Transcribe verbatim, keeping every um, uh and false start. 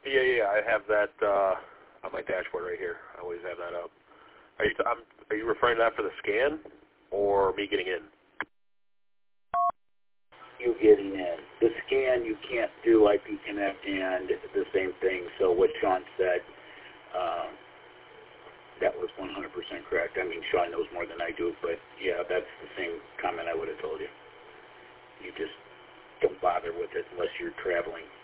Yeah, yeah, I have that uh, on my dashboard right here. I always have that up. Are you, I'm, are you referring to that for the scan or me getting in? You getting in. The scan, you can't do I P Connect and the same thing. So what Sean said, um, that was one hundred percent correct. I mean, Sean knows more than I do, but yeah, that's the same comment I would have told you. You just don't bother with it unless you're traveling.